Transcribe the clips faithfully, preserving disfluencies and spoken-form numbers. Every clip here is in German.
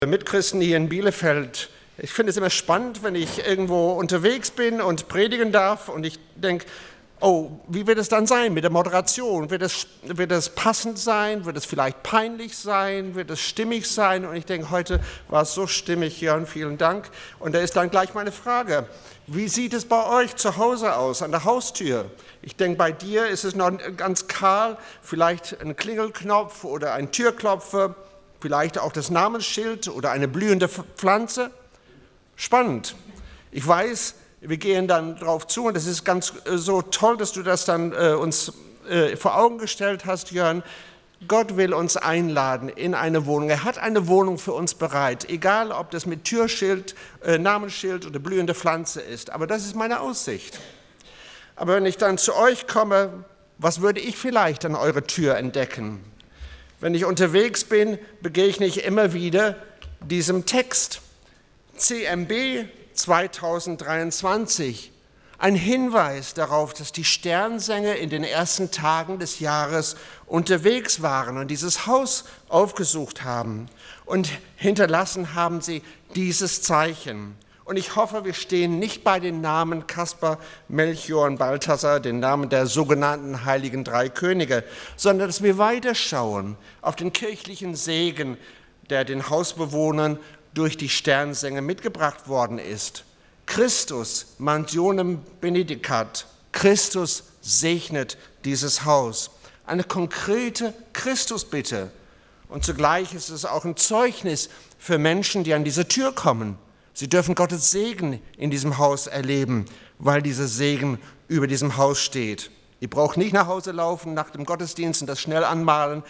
Mitchristen hier in Bielefeld. Ich finde es immer spannend, wenn ich irgendwo unterwegs bin und predigen darf und ich denke, oh, wie wird es dann sein mit der Moderation? Wird es, wird es passend sein? Wird es vielleicht peinlich sein? Wird es stimmig sein? Und ich denke, heute war es so stimmig, Jörn, vielen Dank. Und da ist dann gleich meine Frage, wie sieht es bei euch zu Hause aus, an der Haustür? Ich denke, bei dir ist es noch ganz kahl, vielleicht ein Klingelknopf oder ein Türklopfer, vielleicht auch das Namensschild oder eine blühende Pflanze. Spannend. Ich weiß, wir gehen dann drauf zu und es ist ganz äh, so toll, dass du das dann äh, uns äh, vor Augen gestellt hast, Jörn. Gott will uns einladen in eine Wohnung. Er hat eine Wohnung für uns bereit, egal ob das mit Türschild, äh, Namensschild oder blühende Pflanze ist. Aber das ist meine Aussicht. Aber wenn ich dann zu euch komme, was würde ich vielleicht an eurer Tür entdecken? Wenn ich unterwegs bin, begegne ich immer wieder diesem Text. C M B zweitausenddreiundzwanzig, ein Hinweis darauf, dass die Sternsänger in den ersten Tagen des Jahres unterwegs waren und dieses Haus aufgesucht haben. Und hinterlassen haben sie dieses Zeichen. Und ich hoffe, wir stehen nicht bei den Namen Kaspar, Melchior und Balthasar, den Namen der sogenannten Heiligen Drei Könige, sondern dass wir weiterschauen auf den kirchlichen Segen, der den Hausbewohnern durch die Sternsänger mitgebracht worden ist. Christus mansionem benedicat, Christus segnet dieses Haus. Eine konkrete Christusbitte. Und zugleich ist es auch ein Zeugnis für Menschen, die an diese Tür kommen. Sie dürfen Gottes Segen in diesem Haus erleben, weil dieser Segen über diesem Haus steht. Ihr braucht nicht nach Hause laufen nach dem Gottesdienst und das schnell anmalen.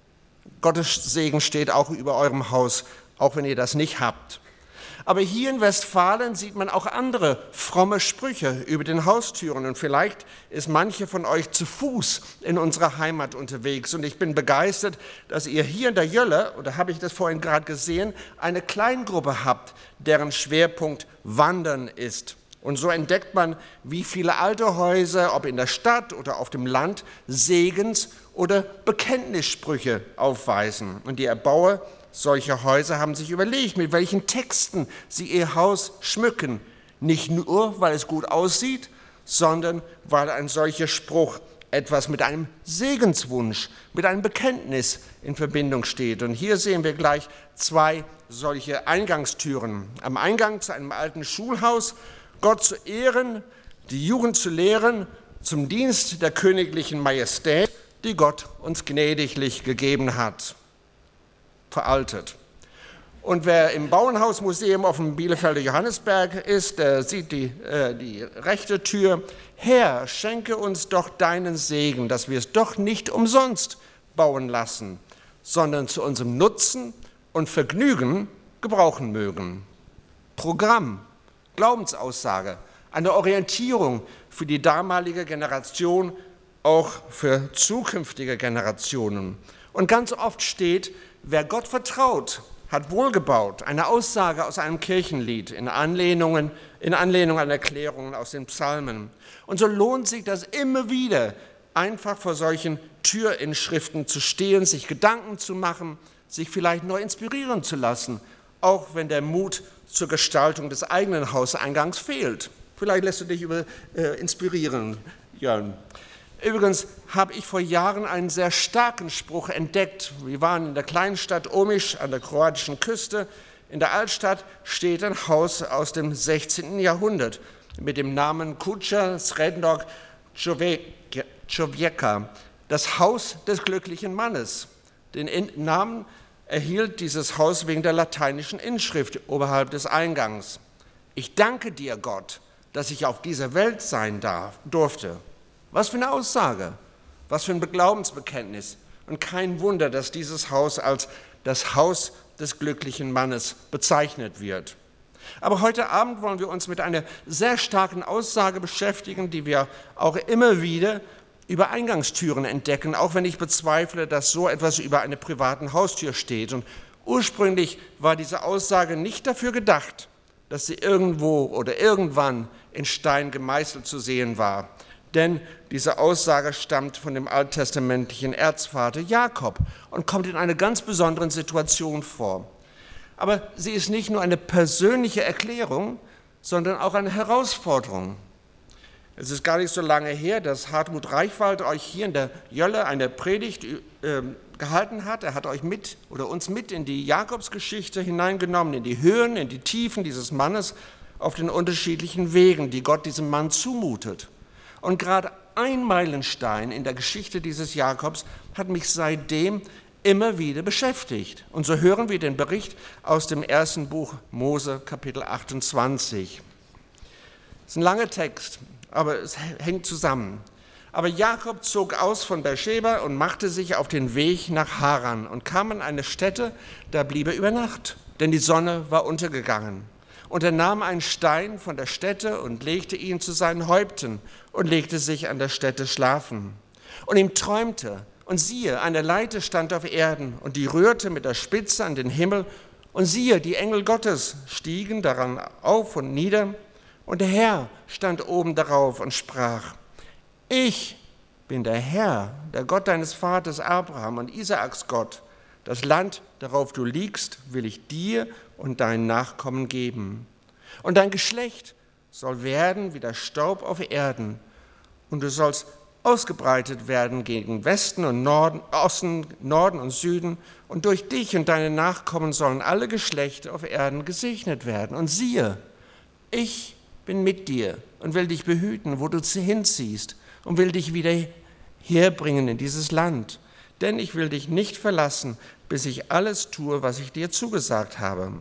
Gottes Segen steht auch über eurem Haus, auch wenn ihr das nicht habt. Aber hier in Westfalen sieht man auch andere fromme Sprüche über den Haustüren. Und vielleicht ist manche von euch zu Fuß in unserer Heimat unterwegs. Und ich bin begeistert, dass ihr hier in der Jölle, oder habe ich das vorhin gerade gesehen, eine Kleingruppe habt, deren Schwerpunkt Wandern ist. Und so entdeckt man, wie viele alte Häuser, ob in der Stadt oder auf dem Land, Segens- oder Bekenntnissprüche aufweisen. Und die Erbauer solcher Häuser haben sich überlegt, mit welchen Texten sie ihr Haus schmücken. Nicht nur, weil es gut aussieht, sondern weil ein solcher Spruch etwas mit einem Segenswunsch, mit einem Bekenntnis in Verbindung steht. Und hier sehen wir gleich zwei solche Eingangstüren. Am Eingang zu einem alten Schulhaus, Gott zu ehren, die Jugend zu lehren, zum Dienst der königlichen Majestät, die Gott uns gnädiglich gegeben hat. Veraltet. Und wer im Bauernhausmuseum auf dem Bielefelder Johannisberg ist, der sieht die, äh, die rechte Tür. Herr, schenke uns doch deinen Segen, dass wir es doch nicht umsonst bauen lassen, sondern zu unserem Nutzen und Vergnügen gebrauchen mögen. Programm, Glaubensaussage, eine Orientierung für die damalige Generation, auch für zukünftige Generationen. Und ganz oft steht, wer Gott vertraut, hat wohlgebaut. Eine Aussage aus einem Kirchenlied in Anlehnungen, in Anlehnung an Erklärungen aus den Psalmen. Und so lohnt sich das immer wieder, einfach vor solchen Türinschriften zu stehen, sich Gedanken zu machen, sich vielleicht neu inspirieren zu lassen, auch wenn der Mut zur Gestaltung des eigenen Hauseingangs fehlt. Vielleicht lässt du dich über, äh, inspirieren, Jörn. Übrigens habe ich vor Jahren einen sehr starken Spruch entdeckt. Wir waren in der kleinen Stadt Omiš an der kroatischen Küste. In der Altstadt steht ein Haus aus dem sechzehnten Jahrhundert mit dem Namen Kuća Srednjeg Čovjeka, das Haus des glücklichen Mannes. Den Namen erhielt dieses Haus wegen der lateinischen Inschrift oberhalb des Eingangs. Ich danke dir, Gott, dass ich auf dieser Welt sein darf, durfte. Was für eine Aussage, was für ein Glaubensbekenntnis. Und kein Wunder, dass dieses Haus als das Haus des glücklichen Mannes bezeichnet wird. Aber heute Abend wollen wir uns mit einer sehr starken Aussage beschäftigen, die wir auch immer wieder über Eingangstüren entdecken, auch wenn ich bezweifle, dass so etwas über einer privaten Haustür steht. Und ursprünglich war diese Aussage nicht dafür gedacht, dass sie irgendwo oder irgendwann in Stein gemeißelt zu sehen war. Denn diese Aussage stammt von dem alttestamentlichen Erzvater Jakob und kommt in einer ganz besonderen Situation vor. Aber sie ist nicht nur eine persönliche Erklärung, sondern auch eine Herausforderung. Es ist gar nicht so lange her, dass Hartmut Reichwald euch hier in der Jölle eine Predigt äh, gehalten hat. Er hat euch mit oder uns mit in die Jakobsgeschichte hineingenommen, in die Höhen, in die Tiefen dieses Mannes auf den unterschiedlichen Wegen, die Gott diesem Mann zumutet. Und gerade ein Meilenstein in der Geschichte dieses Jakobs hat mich seitdem immer wieder beschäftigt. Und so hören wir den Bericht aus dem ersten Buch Mose, Kapitel achtundzwanzig. Das ist ein langer Text, aber es hängt zusammen. Aber Jakob zog aus von Beersheba und machte sich auf den Weg nach Haran und kam an eine Stätte, da blieb er über Nacht, denn die Sonne war untergegangen. Und er nahm einen Stein von der Stätte und legte ihn zu seinen Häupten und legte sich an der Stätte schlafen. Und ihm träumte, und siehe, eine Leiter stand auf Erden, und die rührte mit der Spitze an den Himmel, und siehe, die Engel Gottes stiegen daran auf und nieder, und der Herr stand oben darauf und sprach: Ich bin der Herr, der Gott deines Vaters Abraham und Isaaks Gott. Das Land, darauf du liegst, will ich dir und deinen Nachkommen geben. Und dein Geschlecht soll werden wie der Staub auf Erden, und du sollst ausgebreitet werden gegen Westen und Norden, Osten, Norden und Süden, und durch dich und deine Nachkommen sollen alle Geschlechter auf Erden gesegnet werden. Und siehe, ich bin mit dir und will dich behüten, wo du hinziehst, und will dich wieder herbringen in dieses Land. Denn ich will dich nicht verlassen, bis ich alles tue, was ich dir zugesagt habe.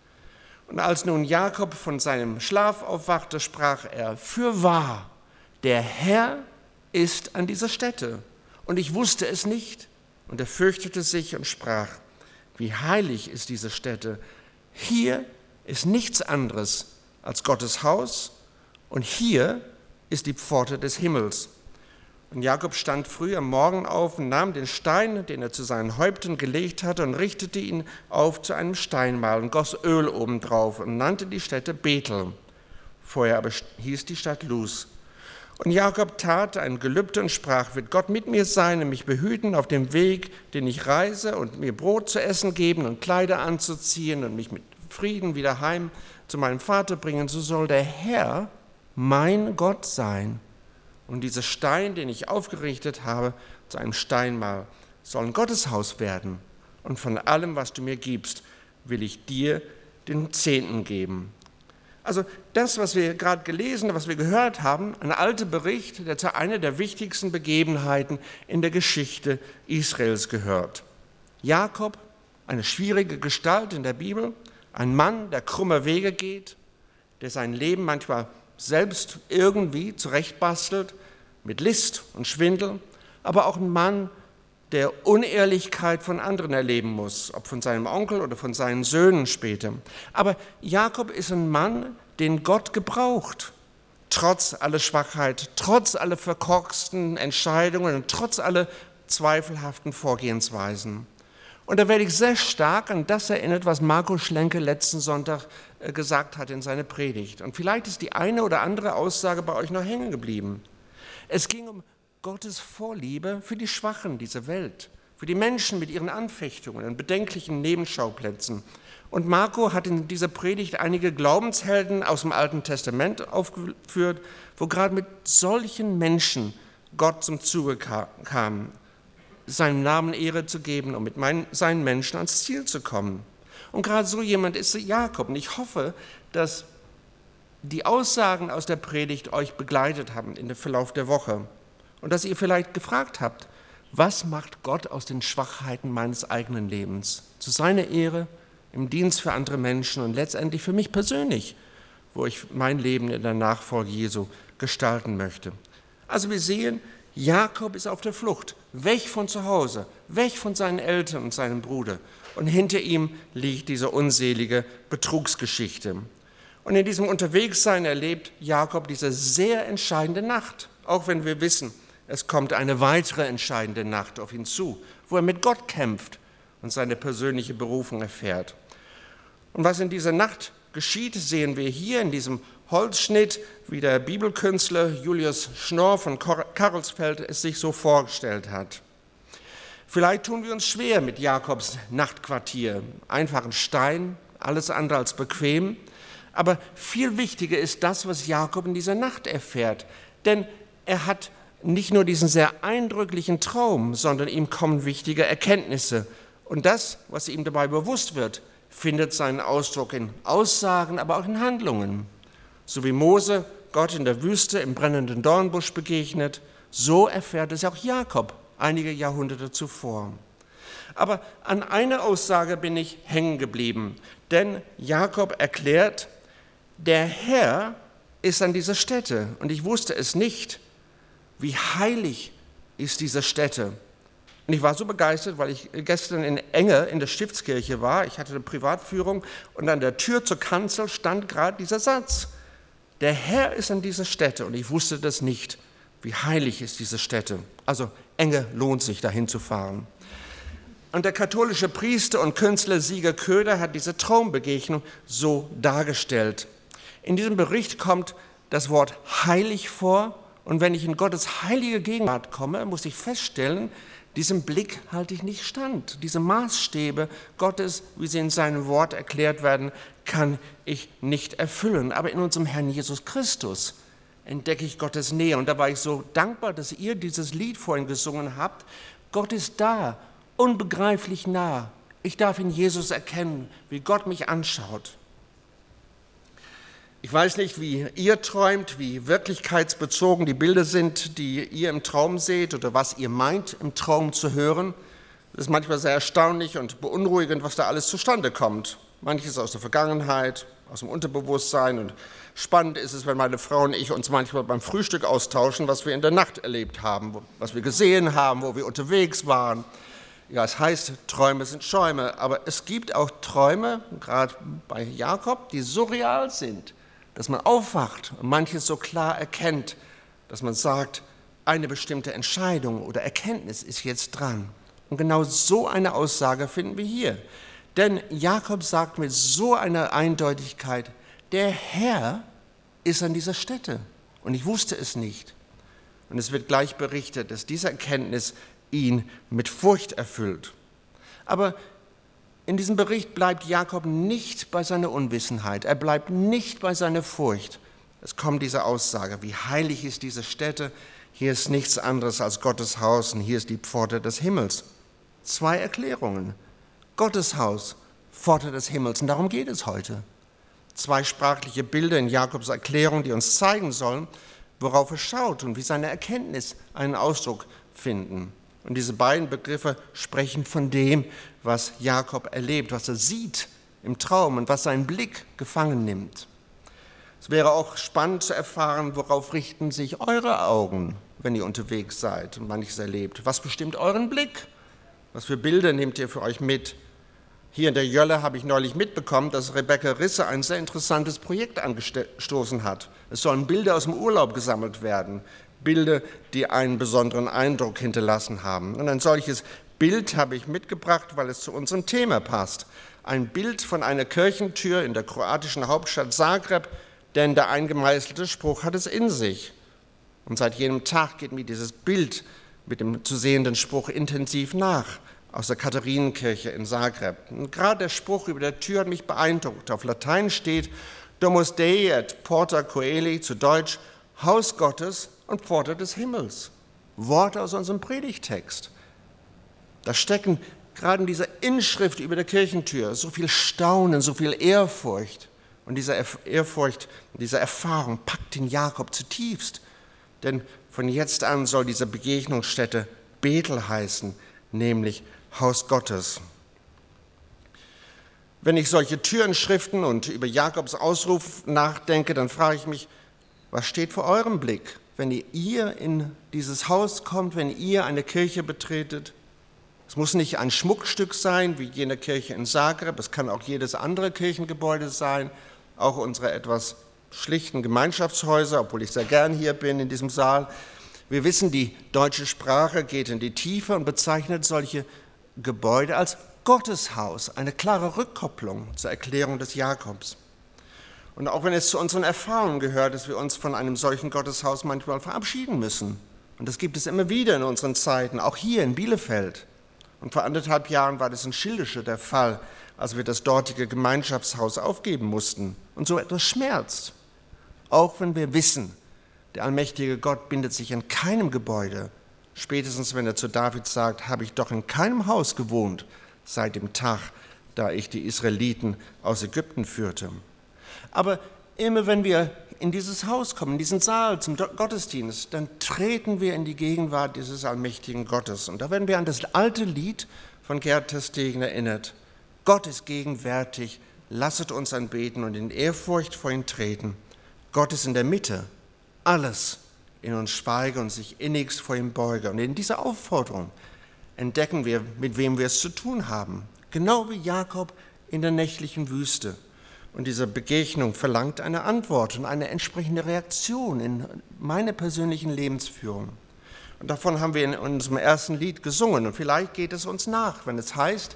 Und als nun Jakob von seinem Schlaf aufwachte, sprach er: Fürwahr, der Herr ist an dieser Stätte, und ich wusste es nicht. Und er fürchtete sich und sprach: Wie heilig ist diese Stätte! Hier ist nichts anderes als Gottes Haus, und hier ist die Pforte des Himmels. Und Jakob stand früh am Morgen auf und nahm den Stein, den er zu seinen Häupten gelegt hatte, und richtete ihn auf zu einem Steinmal und goss Öl obendrauf und nannte die Stätte Bethel. Vorher aber hieß die Stadt Luz. Und Jakob tat ein Gelübde und sprach: Wird Gott mit mir sein und mich behüten auf dem Weg, den ich reise, und mir Brot zu essen geben und Kleider anzuziehen und mich mit Frieden wieder heim zu meinem Vater bringen, so soll der Herr mein Gott sein. Und dieser Stein, den ich aufgerichtet habe, zu einem Steinmal, soll ein Gotteshaus werden. Und von allem, was du mir gibst, will ich dir den Zehnten geben. Also das, was wir gerade gelesen, was wir gehört haben, ein alter Bericht, der zu einer der wichtigsten Begebenheiten in der Geschichte Israels gehört. Jakob, eine schwierige Gestalt in der Bibel, ein Mann, der krumme Wege geht, der sein Leben manchmal selbst irgendwie zurechtbastelt, mit List und Schwindel, aber auch ein Mann, der Unehrlichkeit von anderen erleben muss, ob von seinem Onkel oder von seinen Söhnen später. Aber Jakob ist ein Mann, den Gott gebraucht, trotz aller Schwachheit, trotz aller verkorksten Entscheidungen und trotz aller zweifelhaften Vorgehensweisen. Und da werde ich sehr stark an das erinnert, was Marco Schlenke letzten Sonntag gesagt hat in seiner Predigt. Und vielleicht ist die eine oder andere Aussage bei euch noch hängen geblieben. Es ging um Gottes Vorliebe für die Schwachen dieser Welt, für die Menschen mit ihren Anfechtungen und bedenklichen Nebenschauplätzen. Und Marco hat in dieser Predigt einige Glaubenshelden aus dem Alten Testament aufgeführt, wo gerade mit solchen Menschen Gott zum Zuge kam, seinem Namen Ehre zu geben und mit seinen Menschen ans Ziel zu kommen. Und gerade so jemand ist Jakob. Und ich hoffe, dass die Aussagen aus der Predigt euch begleitet haben in dem Verlauf der Woche. Und dass ihr vielleicht gefragt habt: Was macht Gott aus den Schwachheiten meines eigenen Lebens zu seiner Ehre, im Dienst für andere Menschen und letztendlich für mich persönlich, wo ich mein Leben in der Nachfolge Jesu gestalten möchte? Also wir sehen, Jakob ist auf der Flucht, weg von zu Hause, weg von seinen Eltern und seinem Bruder. Und hinter ihm liegt diese unselige Betrugsgeschichte. Und in diesem Unterwegssein erlebt Jakob diese sehr entscheidende Nacht, auch wenn wir wissen, es kommt eine weitere entscheidende Nacht auf ihn zu, wo er mit Gott kämpft und seine persönliche Berufung erfährt. Und was in dieser Nacht geschieht, sehen wir hier in diesem Holzschnitt, wie der Bibelkünstler Julius Schnorr von Karlsfeld es sich so vorgestellt hat. Vielleicht tun wir uns schwer mit Jakobs Nachtquartier. Einfach ein Stein, alles andere als bequem. Aber viel wichtiger ist das, was Jakob in dieser Nacht erfährt. Denn er hat nicht nur diesen sehr eindrücklichen Traum, sondern ihm kommen wichtige Erkenntnisse. Und das, was ihm dabei bewusst wird, findet seinen Ausdruck in Aussagen, aber auch in Handlungen. So wie Mose Gott in der Wüste im brennenden Dornbusch begegnet, so erfährt es auch Jakob einige Jahrhunderte zuvor. Aber an einer Aussage bin ich hängen geblieben, denn Jakob erklärt, der Herr ist an dieser Stätte und ich wusste es nicht. Wie heilig ist diese Stätte? Und ich war so begeistert, weil ich gestern in Enge in der Stiftskirche war. Ich hatte eine Privatführung und an der Tür zur Kanzel stand gerade dieser Satz. Der Herr ist an dieser Stätte und ich wusste das nicht. Wie heilig ist diese Stätte? Also Enge lohnt sich, dahin zu fahren. Und der katholische Priester und Künstler Sieger Köder hat diese Traumbegegnung so dargestellt. In diesem Bericht kommt das Wort heilig vor und wenn ich in Gottes heilige Gegenwart komme, muss ich feststellen, diesem Blick halte ich nicht stand. Diese Maßstäbe Gottes, wie sie in seinem Wort erklärt werden, kann ich nicht erfüllen. Aber in unserem Herrn Jesus Christus entdecke ich Gottes Nähe. Und da war ich so dankbar, dass ihr dieses Lied vorhin gesungen habt. Gott ist da, unbegreiflich nah. Ich darf in Jesus erkennen, wie Gott mich anschaut. Ich weiß nicht, wie ihr träumt, wie wirklichkeitsbezogen die Bilder sind, die ihr im Traum seht oder was ihr meint, im Traum zu hören. Es ist manchmal sehr erstaunlich und beunruhigend, was da alles zustande kommt. Manches aus der Vergangenheit, aus dem Unterbewusstsein. Und spannend ist es, wenn meine Frau und ich uns manchmal beim Frühstück austauschen, was wir in der Nacht erlebt haben, was wir gesehen haben, wo wir unterwegs waren. Ja, es heißt, Träume sind Schäume, aber es gibt auch Träume, gerade bei Jakob, die so real sind, dass man aufwacht und manches so klar erkennt, dass man sagt, eine bestimmte Entscheidung oder Erkenntnis ist jetzt dran. Und genau so eine Aussage finden wir hier. Denn Jakob sagt mit so einer Eindeutigkeit, der Herr ist an dieser Stätte. Und ich wusste es nicht. Und es wird gleich berichtet, dass diese Erkenntnis ihn mit Furcht erfüllt. Aber in diesem Bericht bleibt Jakob nicht bei seiner Unwissenheit, er bleibt nicht bei seiner Furcht. Es kommt diese Aussage, wie heilig ist diese Stätte, hier ist nichts anderes als Gottes Haus und hier ist die Pforte des Himmels. Zwei Erklärungen, Gottes Haus, Pforte des Himmels und darum geht es heute. Zwei sprachliche Bilder in Jakobs Erklärung, die uns zeigen sollen, worauf er schaut und wie seine Erkenntnis einen Ausdruck finden. Und diese beiden Begriffe sprechen von dem, was Jakob erlebt, was er sieht im Traum und was seinen Blick gefangen nimmt. Es wäre auch spannend zu erfahren, worauf richten sich eure Augen, wenn ihr unterwegs seid und manches erlebt. Was bestimmt euren Blick? Was für Bilder nehmt ihr für euch mit? Hier in der Jölle habe ich neulich mitbekommen, dass Rebecca Risse ein sehr interessantes Projekt angestoßen hat. Es sollen Bilder aus dem Urlaub gesammelt werden. Bilder, die einen besonderen Eindruck hinterlassen haben. Und ein solches Bild habe ich mitgebracht, weil es zu unserem Thema passt. Ein Bild von einer Kirchentür in der kroatischen Hauptstadt Zagreb, denn der eingemeißelte Spruch hat es in sich. Und seit jenem Tag geht mir dieses Bild mit dem zu sehenden Spruch intensiv nach, aus der Katharinenkirche in Zagreb. Und gerade der Spruch über der Tür hat mich beeindruckt. Auf Latein steht Domus Dei et Porta Coeli, zu Deutsch Haus Gottes und Pforte des Himmels. Worte aus unserem Predigtext. Da stecken gerade in dieser Inschrift über der Kirchentür so viel Staunen, so viel Ehrfurcht. Und diese Ehrfurcht, diese Erfahrung packt den Jakob zutiefst. Denn von jetzt an soll diese Begegnungsstätte Bethel heißen, nämlich Haus Gottes. Wenn ich solche Türenschriften und über Jakobs Ausruf nachdenke, dann frage ich mich, was steht vor eurem Blick, wenn ihr in dieses Haus kommt, wenn ihr eine Kirche betretet? Es muss nicht ein Schmuckstück sein, wie jene Kirche in Zagreb, es kann auch jedes andere Kirchengebäude sein, auch unsere etwas schlichten Gemeinschaftshäuser, obwohl ich sehr gern hier bin in diesem Saal. Wir wissen, die deutsche Sprache geht in die Tiefe und bezeichnet solche Gebäude als Gotteshaus, eine klare Rückkopplung zur Erklärung des Jakobs. Und auch wenn es zu unseren Erfahrungen gehört, dass wir uns von einem solchen Gotteshaus manchmal verabschieden müssen. Und das gibt es immer wieder in unseren Zeiten, auch hier in Bielefeld. Und vor anderthalb Jahren war das in Schildische der Fall, als wir das dortige Gemeinschaftshaus aufgeben mussten. Und so etwas schmerzt. Auch wenn wir wissen, der allmächtige Gott bindet sich an keinem Gebäude. Spätestens, wenn er zu David sagt, habe ich doch in keinem Haus gewohnt, seit dem Tag, da ich die Israeliten aus Ägypten führte. Aber immer wenn wir in dieses Haus kommen, in diesen Saal zum Gottesdienst, dann treten wir in die Gegenwart dieses allmächtigen Gottes. Und da werden wir an das alte Lied von Gerd Terstegen erinnert. Gott ist gegenwärtig, lasset uns anbeten und in Ehrfurcht vor ihn treten. Gott ist in der Mitte, alles in uns schweige und sich innigst vor ihm beuge. Und in dieser Aufforderung entdecken wir, mit wem wir es zu tun haben. Genau wie Jakob in der nächtlichen Wüste. Und diese Begegnung verlangt eine Antwort und eine entsprechende Reaktion in meine persönlichen Lebensführung. Und davon haben wir in unserem ersten Lied gesungen. Und vielleicht geht es uns nach, wenn es heißt,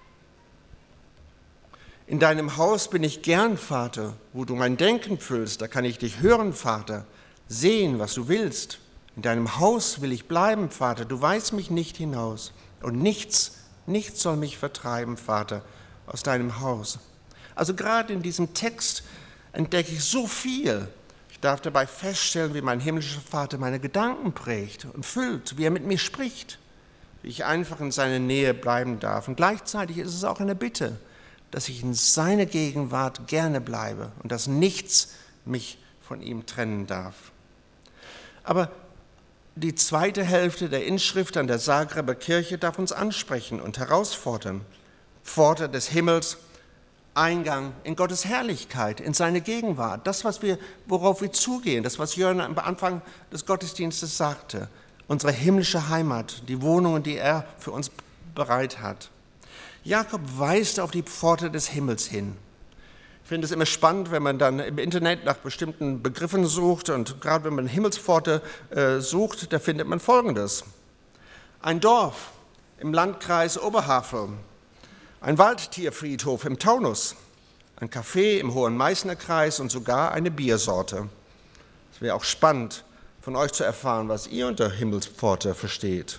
in deinem Haus bin ich gern, Vater, wo du mein Denken füllst, da kann ich dich hören, Vater, sehen, was du willst. In deinem Haus will ich bleiben, Vater, du weist mich nicht hinaus. Und nichts, nichts soll mich vertreiben, Vater, aus deinem Haus. Also gerade in diesem Text entdecke ich so viel. Ich darf dabei feststellen, wie mein himmlischer Vater meine Gedanken prägt und füllt, wie er mit mir spricht, wie ich einfach in seiner Nähe bleiben darf. Und gleichzeitig ist es auch eine Bitte, dass ich in seiner Gegenwart gerne bleibe und dass nichts mich von ihm trennen darf. Aber die zweite Hälfte der Inschrift an der Zagreber Kirche darf uns ansprechen und herausfordern. Pforte des Himmels, Eingang in Gottes Herrlichkeit, in seine Gegenwart. Das, was wir, worauf wir zugehen, das, was Jörn am Anfang des Gottesdienstes sagte. Unsere himmlische Heimat, die Wohnungen, die er für uns bereit hat. Jakob weist auf die Pforte des Himmels hin. Ich finde es immer spannend, wenn man dann im Internet nach bestimmten Begriffen sucht und gerade wenn man Himmelspforte äh, sucht, da findet man Folgendes. Ein Dorf im Landkreis Oberhavel, ein Waldtierfriedhof im Taunus, ein Café im Hohen Meißner Kreis und sogar eine Biersorte. Es wäre auch spannend, von euch zu erfahren, was ihr unter Himmelspforte versteht.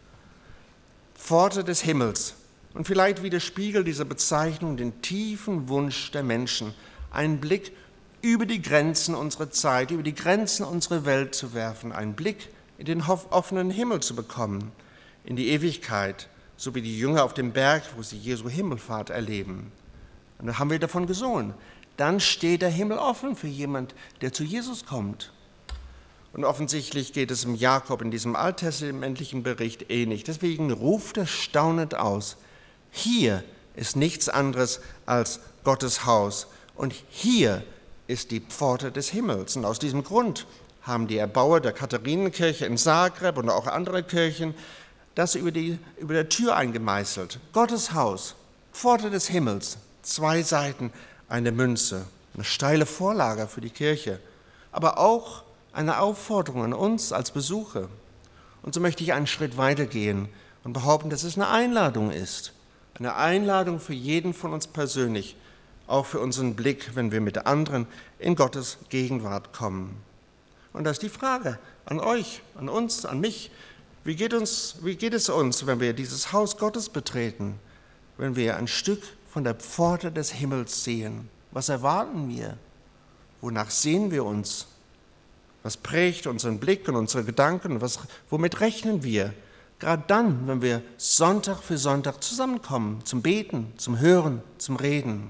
Pforte des Himmels. Und vielleicht widerspiegelt diese Bezeichnung den tiefen Wunsch der Menschen, einen Blick über die Grenzen unserer Zeit, über die Grenzen unserer Welt zu werfen, einen Blick in den offenen Himmel zu bekommen, in die Ewigkeit, so wie die Jünger auf dem Berg, wo sie Jesu Himmelfahrt erleben. Und da haben wir davon gesungen. Dann steht der Himmel offen für jemand, der zu Jesus kommt. Und offensichtlich geht es im Jakob in diesem alttestamentlichen Bericht ähnlich. Deswegen ruft er staunend aus, hier ist nichts anderes als Gottes Haus und hier ist die Pforte des Himmels. Und aus diesem Grund haben die Erbauer der Katharinenkirche in Zagreb und auch andere Kirchen das über, die, über der Tür eingemeißelt. Gottes Haus, Pforte des Himmels, zwei Seiten eine Münze, eine steile Vorlage für die Kirche, aber auch eine Aufforderung an uns als Besucher. Und so möchte ich einen Schritt weitergehen und behaupten, dass es eine Einladung ist. Eine Einladung für jeden von uns persönlich, auch für unseren Blick, wenn wir mit anderen in Gottes Gegenwart kommen. Und da ist die Frage an euch, an uns, an mich, wie geht, uns, wie geht es uns, wenn wir dieses Haus Gottes betreten, wenn wir ein Stück von der Pforte des Himmels sehen? Was erwarten wir? Wonach sehen wir uns? Was prägt unseren Blick und unsere Gedanken? Was, womit rechnen wir? Gerade dann, wenn wir Sonntag für Sonntag zusammenkommen, zum Beten, zum Hören, zum Reden.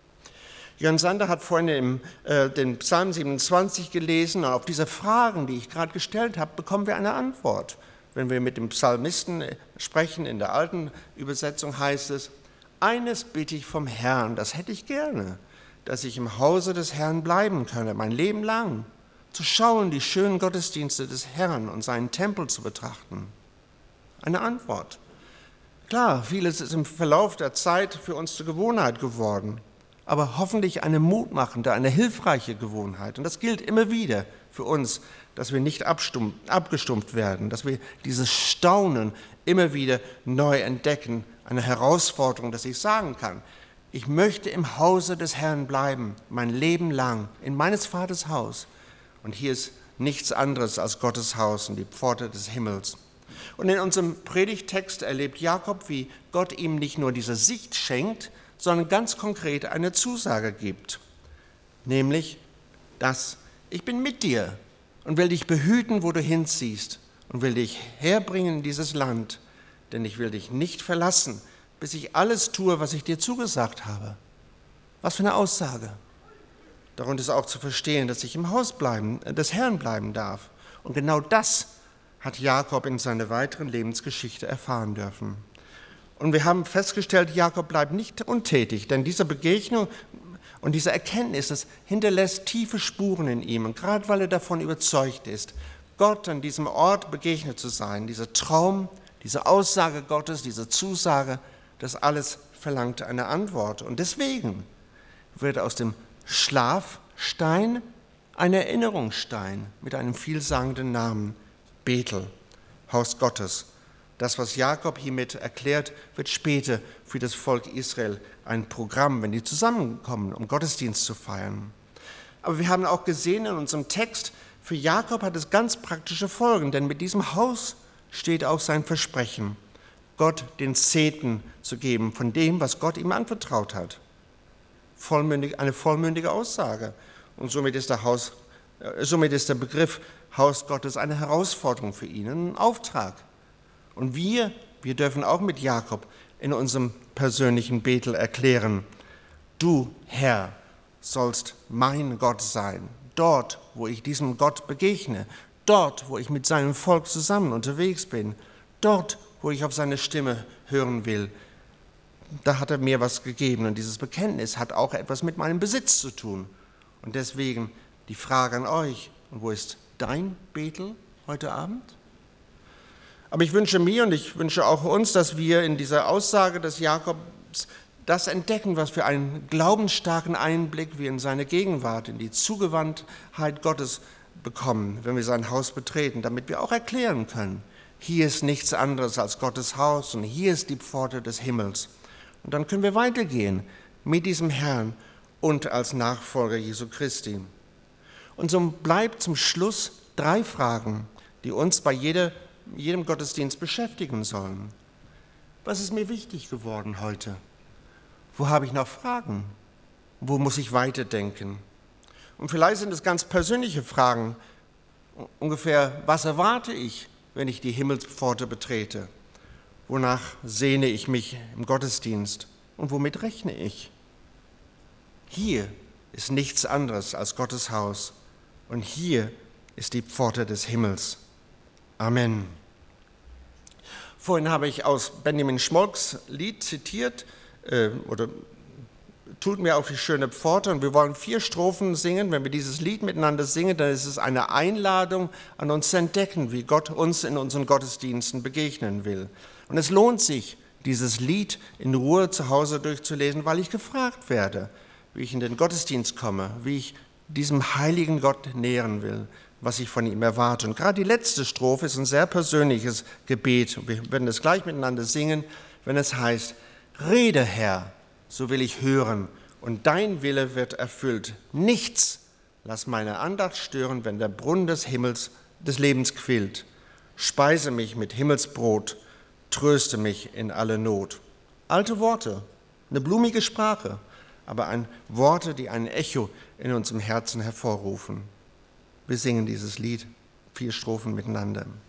Jörn Sander hat vorhin im, äh, den Psalm siebenundzwanzig gelesen und auf diese Fragen, die ich gerade gestellt habe, bekommen wir eine Antwort. Wenn wir mit dem Psalmisten sprechen, in der alten Übersetzung heißt es, eines bitte ich vom Herrn, das hätte ich gerne, dass ich im Hause des Herrn bleiben könne, mein Leben lang, zu schauen, die schönen Gottesdienste des Herrn und seinen Tempel zu betrachten. Eine Antwort. Klar, vieles ist im Verlauf der Zeit für uns zur Gewohnheit geworden, aber hoffentlich eine mutmachende, eine hilfreiche Gewohnheit. Und das gilt immer wieder für uns, dass wir nicht abgestumpft werden, dass wir dieses Staunen immer wieder neu entdecken. Eine Herausforderung, dass ich sagen kann, ich möchte im Hause des Herrn bleiben, mein Leben lang, in meines Vaters Haus. Und hier ist nichts anderes als Gottes Haus und die Pforte des Himmels. Und in unserem Predigttext erlebt Jakob, wie Gott ihm nicht nur diese Sicht schenkt, sondern ganz konkret eine Zusage gibt, nämlich, dass ich bin mit dir und will dich behüten, wo du hinziehst und will dich herbringen in dieses Land, denn ich will dich nicht verlassen, bis ich alles tue, was ich dir zugesagt habe. Was für eine Aussage. Darunter ist auch zu verstehen, dass ich im Haus bleiben, des Herrn bleiben darf. Und genau das hat Jakob in seiner weiteren Lebensgeschichte erfahren dürfen. Und wir haben festgestellt, Jakob bleibt nicht untätig, denn diese Begegnung und diese Erkenntnis, das hinterlässt tiefe Spuren in ihm. Und gerade weil er davon überzeugt ist, Gott an diesem Ort begegnet zu sein, dieser Traum, diese Aussage Gottes, diese Zusage, das alles verlangt eine Antwort. Und deswegen wird aus dem Schlafstein ein Erinnerungsstein mit einem vielsagenden Namen, Bethel, Haus Gottes. Das, was Jakob hiermit erklärt, wird später für das Volk Israel ein Programm, wenn die zusammenkommen, um Gottesdienst zu feiern. Aber wir haben auch gesehen in unserem Text, für Jakob hat es ganz praktische Folgen, denn mit diesem Haus steht auch sein Versprechen, Gott den Zehnten zu geben von dem, was Gott ihm anvertraut hat. Vollmündig, eine vollmündige Aussage. Und somit ist der, Haus, äh, somit ist der Begriff Haus Gottes eine Herausforderung für ihn, ein Auftrag. Und wir, wir dürfen auch mit Jakob in unserem persönlichen Bethel erklären, du, Herr, sollst mein Gott sein, dort, wo ich diesem Gott begegne, dort, wo ich mit seinem Volk zusammen unterwegs bin, dort, wo ich auf seine Stimme hören will. Da hat er mir was gegeben und dieses Bekenntnis hat auch etwas mit meinem Besitz zu tun. Und deswegen die Frage an euch, und wo ist dein Bethel heute Abend? Aber ich wünsche mir und ich wünsche auch uns, dass wir in dieser Aussage des Jakobs das entdecken, was für einen glaubensstarken Einblick wir in seine Gegenwart, in die Zugewandtheit Gottes bekommen, wenn wir sein Haus betreten, damit wir auch erklären können, hier ist nichts anderes als Gottes Haus und hier ist die Pforte des Himmels. Und dann können wir weitergehen mit diesem Herrn und als Nachfolger Jesu Christi. Und so bleibt zum Schluss drei Fragen, die uns bei jeder, jedem Gottesdienst beschäftigen sollen. Was ist mir wichtig geworden heute? Wo habe ich noch Fragen? Wo muss ich weiterdenken? Und vielleicht sind es ganz persönliche Fragen, ungefähr, was erwarte ich, wenn ich die Himmelspforte betrete? Wonach sehne ich mich im Gottesdienst und womit rechne ich? Hier ist nichts anderes als Gottes Haus und hier ist die Pforte des Himmels. Amen. Vorhin habe ich aus Benjamin Schmolks Lied zitiert, äh, oder tut mir auf die schöne Pforte, und wir wollen vier Strophen singen. Wenn wir dieses Lied miteinander singen, dann ist es eine Einladung an uns zu entdecken, wie Gott uns in unseren Gottesdiensten begegnen will. Und es lohnt sich, dieses Lied in Ruhe zu Hause durchzulesen, weil ich gefragt werde, wie ich in den Gottesdienst komme, wie ich diesem heiligen Gott nähern will, was ich von ihm erwarte. Und gerade die letzte Strophe ist ein sehr persönliches Gebet. Wir werden es gleich miteinander singen, wenn es heißt, Rede, Herr, so will ich hören, und dein Wille wird erfüllt. Nichts lass meine Andacht stören, wenn der Brunnen des Himmels, des Lebens quillt. Speise mich mit Himmelsbrot, tröste mich in alle Not. Alte Worte, eine blumige Sprache, aber ein Worte, die ein Echo in unserem Herzen hervorrufen. Wir singen dieses Lied, vier Strophen miteinander.